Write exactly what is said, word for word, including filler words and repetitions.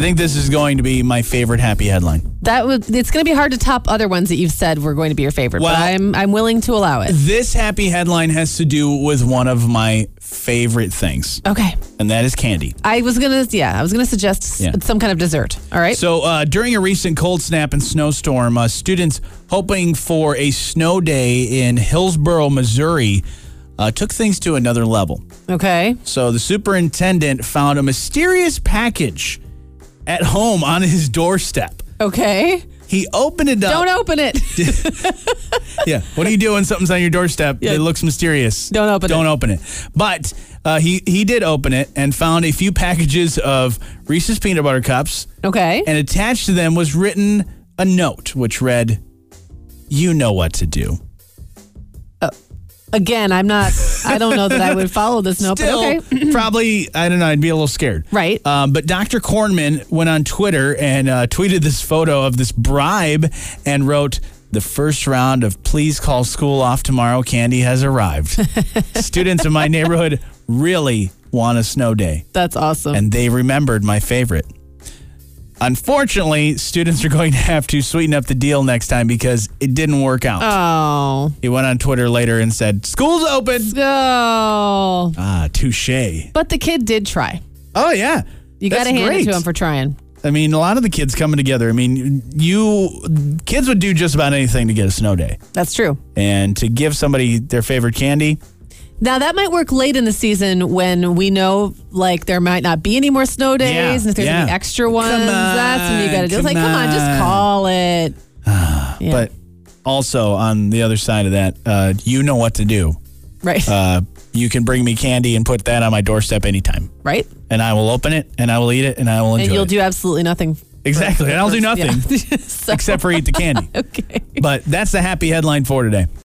think this is going to be my favorite happy headline. That would, it's going to be hard to top other ones that you've said were going to be your favorite, Well, but I'm I'm willing to allow it. This happy headline has to do with one of my favorite things, Okay. and that is candy. I was going to, yeah, I was going to suggest s- Yeah. some kind of dessert. All right. So uh, during a recent cold snap and snowstorm, uh, students hoping for a snow day in Hillsboro, Missouri, uh, took things to another level. Okay. So the superintendent found a mysterious package at home on his doorstep. Okay. He opened it up. Don't open it. Yeah. What do you do when something's on your doorstep? Yeah. It looks mysterious. Don't open it. Don't open it. But uh, he, he did open it and found a few packages of Reese's Peanut Butter Cups. Okay. And attached to them was written a note which read, "You know what to do." Again, I'm not, I don't know that I would follow this note, Still, but okay. probably, I don't know, I'd be a little scared. Right. Um, but Doctor Kornman went on Twitter and uh, tweeted this photo of this bribe and wrote, "The first round of Please Call School Off Tomorrow candy has arrived. Students in my neighborhood really want a snow day." That's awesome. And they remembered my favorite. Unfortunately, students are going to have to sweeten up the deal next time because it didn't work out. Oh. He went on Twitter later and said, "School's open." Oh. Ah, touche. But the kid did try. Oh, yeah. You got to That's hand great. it to him for trying. I mean, a lot of the kids coming together. I mean, you kids would do just about anything to get a snow day. That's true. And to give somebody their favorite candy. Now, that might work late in the season when we know, like, there might not be any more snow days. Yeah, and if there's yeah. any extra ones, Come on, that's when you got to do it. It's like, come come on, just on. call it. Yeah. But also, on the other side of that, uh, you know what to do. Right. Uh, you can bring me candy and put that on my doorstep anytime. right. And I will open it, and I will eat it, and I will enjoy And you'll it. do absolutely nothing. Exactly. And I'll do nothing Yeah. So- except for eat the candy. Okay. But that's the happy headline for today.